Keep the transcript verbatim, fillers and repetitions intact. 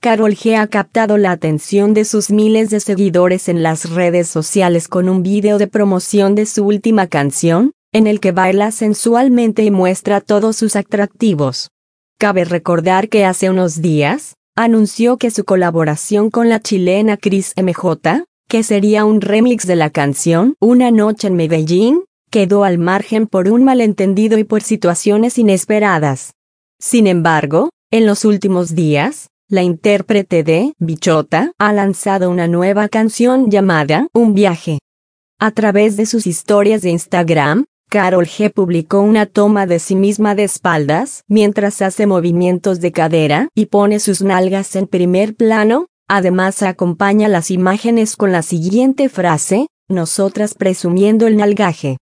Karol G ha captado la atención de sus miles de seguidores en las redes sociales con un video de promoción de su última canción, en el que baila sensualmente y muestra todos sus atractivos. Cabe recordar que hace unos días, anunció que su colaboración con la chilena Cris M J, que sería un remix de la canción Una noche en Medellín, quedó al margen por un malentendido y por situaciones inesperadas. Sin embargo, en los últimos días, la intérprete de Bichota ha lanzado una nueva canción llamada Un viaje. A través de sus historias de Instagram, Karol G publicó una toma de sí misma de espaldas mientras hace movimientos de cadera y pone sus nalgas en primer plano. Además acompaña las imágenes con la siguiente frase: nosotras presumiendo el nalgaje.